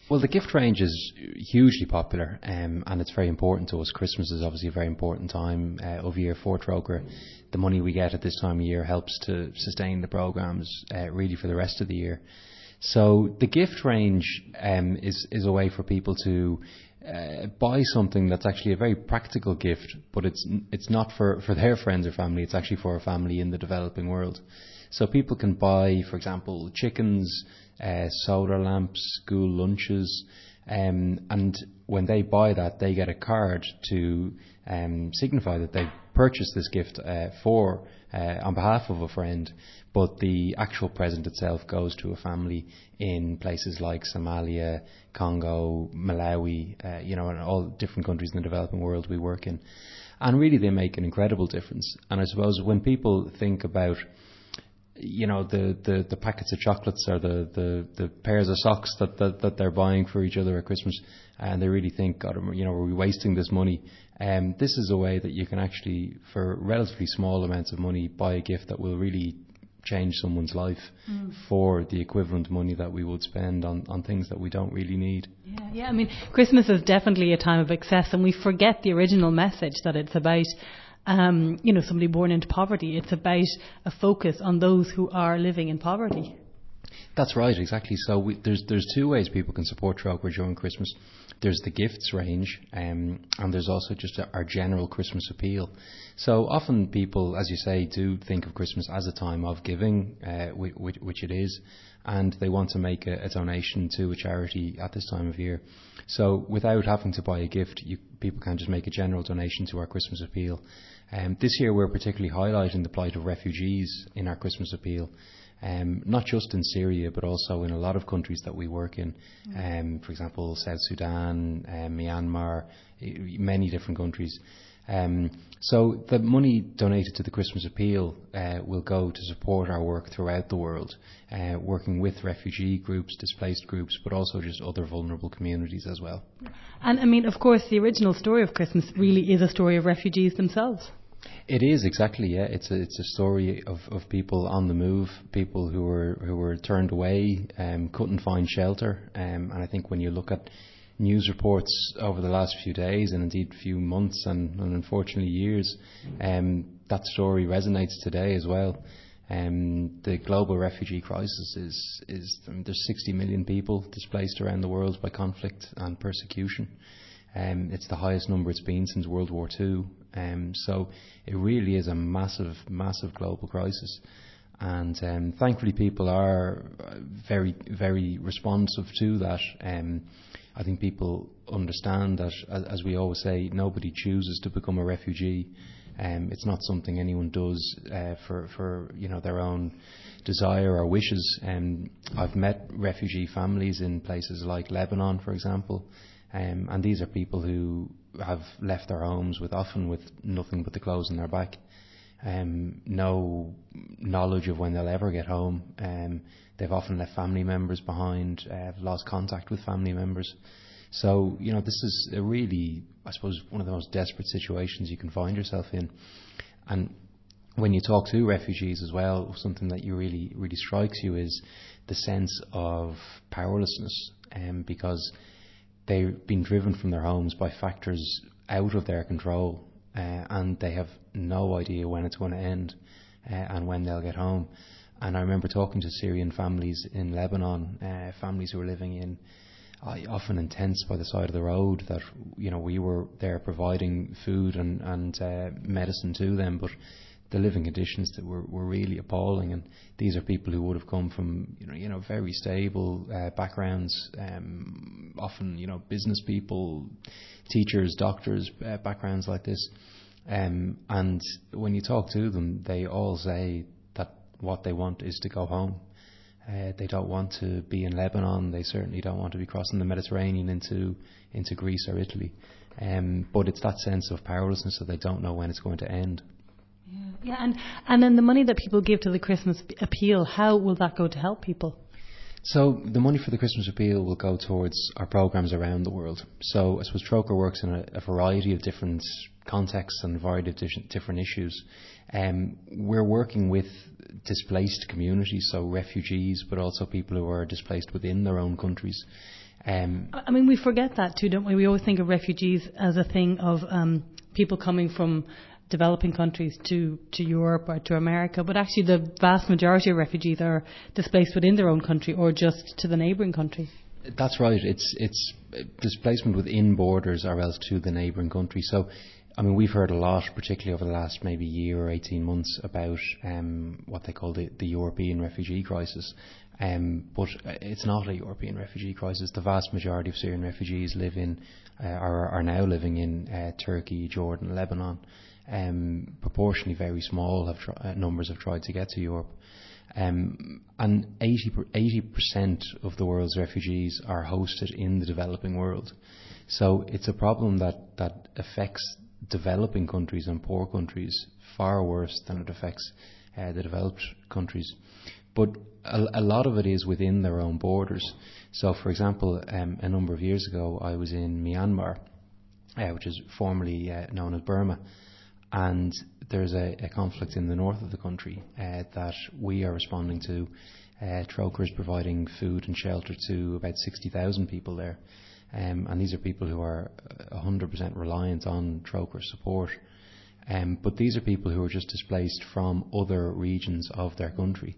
Well, the gift range is hugely popular, and it's very important to us. Christmas is obviously a very important time of year for Trócaire. The money we get at this time of year helps to sustain the programmes really for the rest of the year. So the gift range is a way for people to buy something that's actually a very practical gift, but it's not for their friends or family. It's actually for a family in the developing world. So people can buy, for example, chickens, solar lamps, school lunches, and when they buy that, they get a card to signify that they purchased this gift on behalf of a friend. But the actual present itself goes to a family in places like Somalia, Congo, Malawi, and all different countries in the developing world we work in. And really, they make an incredible difference. And I suppose when people think about the packets of chocolates or the pairs of socks that they're buying for each other at Christmas, and they really think, God, are we wasting this money? This is a way that you can actually, for relatively small amounts of money, buy a gift that will really change someone's life for the equivalent money that we would spend on things that we don't really need. Yeah. I mean, Christmas is definitely a time of excess, and we forget the original message that it's about somebody born into poverty. It's about a focus on those who are living in poverty. That's right, exactly. So there's two ways people can support Trócaire during Christmas. There's the gifts range, and there's also just our general Christmas appeal. So often people, as you say, do think of Christmas as a time of giving, which it is, and they want to make a donation to a charity at this time of year. So without having to buy a gift, people can just make a general donation to our Christmas appeal. This year we're particularly highlighting the plight of refugees in our Christmas appeal. Not just in Syria, but also in a lot of countries that we work in. For example, South Sudan, Myanmar, many different countries. So the money donated to the Christmas appeal will go to support our work throughout the world, working with refugee groups, displaced groups, but also just other vulnerable communities as well. And I mean, of course, the original story of Christmas really is a story of refugees themselves. It is, exactly, yeah. It's a story of people on the move, people who were turned away, couldn't find shelter. And I think when you look at news reports over the last few days and indeed few months and unfortunately years, that story resonates today as well. The global refugee crisis is there's 60 million people displaced around the world by conflict and persecution. It's the highest number it's been since World War II. So it really is a massive, massive global crisis. And thankfully people are very, very responsive to that. I think people understand that, as we always say, nobody chooses to become a refugee. It's not something anyone does for their own desire or wishes. I've met refugee families in places like Lebanon, for example. And these are people who have left their homes often with nothing but the clothes on their back, no knowledge of when they'll ever get home. They've often left family members behind, have lost contact with family members. So, this is a really, I suppose, one of the most desperate situations you can find yourself in. And when you talk to refugees as well, something that really, really strikes you is the sense of powerlessness, because they've been driven from their homes by factors out of their control, and they have no idea when it's going to end and when they'll get home. And I remember talking to Syrian families in Lebanon, families who were living in often in tents by the side of the road, that we were there providing food and medicine to them, but the living conditions that were really appalling. And these are people who would have come from very stable backgrounds, often business people, teachers, doctors, backgrounds like this. And when you talk to them, they all say that what they want is to go home. They don't want to be in Lebanon. They certainly don't want to be crossing the Mediterranean into Greece or Italy. But it's that sense of powerlessness that they don't know when it's going to end. Yeah, and then the money that people give to the Christmas appeal, how will that go to help people? So the money for the Christmas appeal will go towards our programmes around the world. So I suppose Trócaire works in a variety of different contexts and a variety of different issues. We're working with displaced communities, so refugees, but also people who are displaced within their own countries. I mean, we forget that too, don't we? We always think of refugees as a thing of people coming from developing countries to Europe or to America, but actually the vast majority of refugees are displaced within their own country or just to the neighbouring country. That's right. It's displacement within borders or else to the neighbouring country. So, I mean, we've heard a lot, particularly over the last maybe year or 18 months, about what they call the European refugee crisis. But it's not a European refugee crisis. The vast majority of Syrian refugees live in, are now living in Turkey, Jordan, Lebanon. Proportionally very small numbers have tried to get to Europe. And 80% of the world's refugees are hosted in the developing world. So it's a problem that affects developing countries and poor countries far worse than it affects the developed countries. But a lot of it is within their own borders. So, for example, a number of years ago, I was in Myanmar, which is formerly known as Burma. And there's a conflict in the north of the country that we are responding to. Troker is providing food and shelter to about 60,000 people there. And these are people who are 100% reliant on Troker support. But these are people who are just displaced from other regions of their country.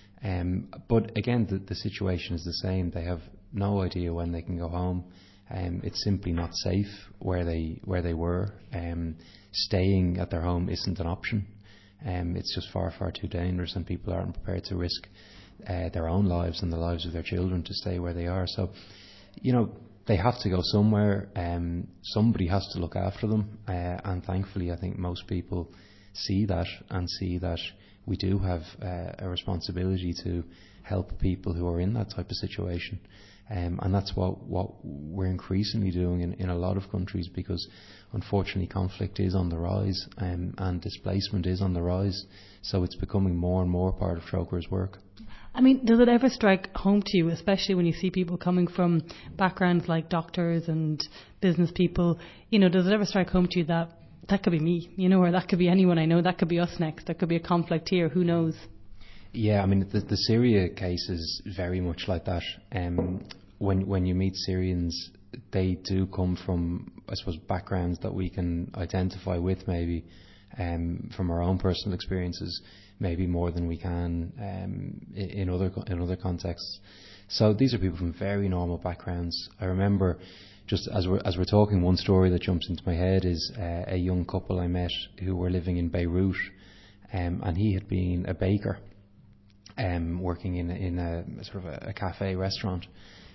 But again, the situation is the same. They have no idea when they can go home. It's simply not safe where they were. Staying at their home isn't an option. It's just far too dangerous, and people aren't prepared to risk their own lives and the lives of their children to stay where they are. So, they have to go somewhere. Somebody has to look after them, and thankfully, I think most people see that and see that we do have a responsibility to help people who are in that type of situation. And that's what we're increasingly doing in a lot of countries, because unfortunately conflict is on the rise, and displacement is on the rise. So it's becoming more and more part of Troker's work. I mean, does it ever strike home to you, especially when you see people coming from backgrounds like doctors and business people, does it ever strike home to you that could be me, or that could be anyone I know, that could be us next, there could be a conflict here, who knows? Yeah, I mean, the Syria case is very much like that. When you meet Syrians, they do come from, I suppose, backgrounds that we can identify with, maybe from our own personal experiences, maybe more than we can in other contexts. So these are people from very normal backgrounds. I remember, just as we're talking, one story that jumps into my head is a young couple I met who were living in Beirut, and he had been a baker. Working in a sort of a cafe restaurant,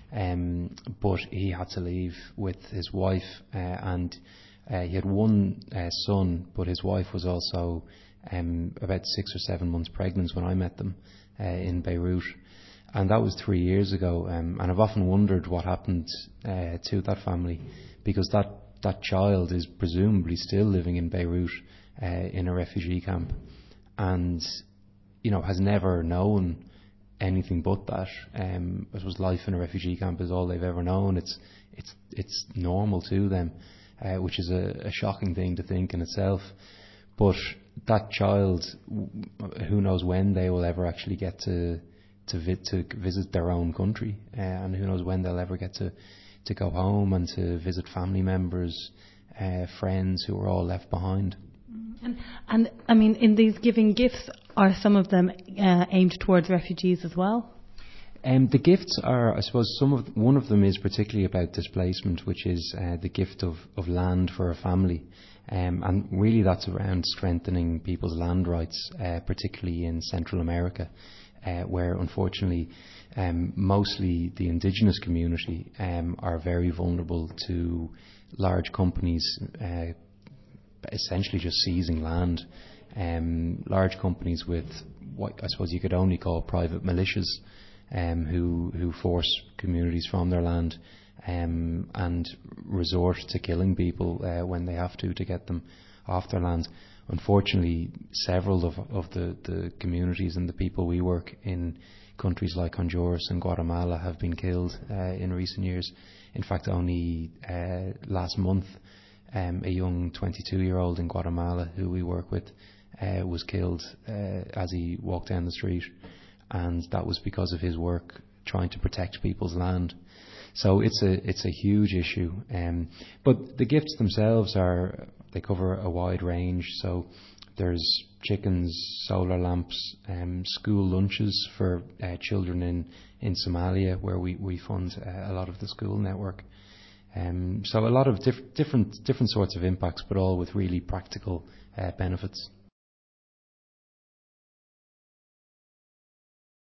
but he had to leave with his wife, and he had one son, but his wife was also about 6 or 7 months pregnant when I met them in Beirut, and that was 3 years ago. And I've often wondered what happened to that family, because that child is presumably still living in Beirut in a refugee camp, and has never known anything but that. I suppose life in a refugee camp is all they've ever known. It's normal to them, which is a shocking thing to think in itself. But that child, who knows when they will ever actually get to visit their own country, and who knows when they'll ever get to go home and to visit family members, friends who are all left behind. And I mean, in these giving gifts, are some of them aimed towards refugees as well? The gifts are, I suppose, one of them is particularly about displacement, which is the gift of land for a family. And really that's around strengthening people's land rights, particularly in Central America, where unfortunately mostly the indigenous community are very vulnerable to large companies essentially just seizing land. Large companies with what I suppose you could only call private militias, who force communities from their land and resort to killing people when they have to get them off their land. Unfortunately, several of the communities and the people we work in countries like Honduras and Guatemala have been killed in recent years. In fact, only last month, a young 22-year-old in Guatemala who we work with was killed as he walked down the street, and that was because of his work trying to protect people's land. So it's a huge issue. But the gifts themselves they cover a wide range. So there's chickens, solar lamps, school lunches for children in Somalia, where we fund a lot of the school network. So a lot of different sorts of impacts, but all with really practical benefits.